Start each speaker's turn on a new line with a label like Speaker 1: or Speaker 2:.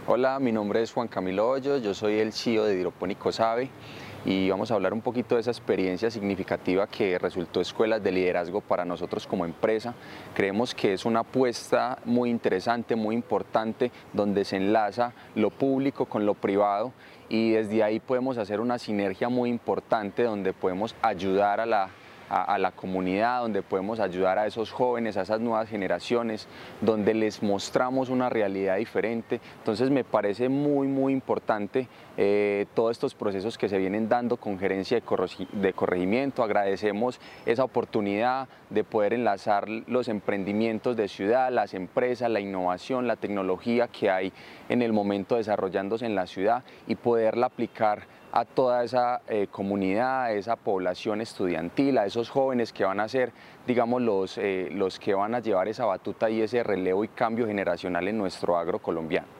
Speaker 1: Hola, mi nombre es Juan Camilo Hoyos, yo soy el CEO de Hidropónicos AVE y vamos a hablar un poquito de esa experiencia significativa que resultó Escuelas de Liderazgo para nosotros como empresa. Creemos que es una apuesta muy interesante, muy importante, donde se enlaza lo público con lo privado y desde ahí podemos hacer una sinergia muy importante donde podemos ayudar a la comunidad, donde podemos ayudar a esos jóvenes, a esas nuevas generaciones, donde les mostramos una realidad diferente. Entonces me parece muy importante todos estos procesos que se vienen dando con gerencia de corregimiento. Agradecemos esa oportunidad de poder enlazar los emprendimientos de ciudad, las empresas, la innovación, la tecnología que hay en el momento desarrollándose en la ciudad y poderla aplicar a toda esa comunidad, a esa población estudiantil, a esos jóvenes que van a ser, digamos, los que van a llevar esa batuta y ese relevo y cambio generacional en nuestro agro colombiano.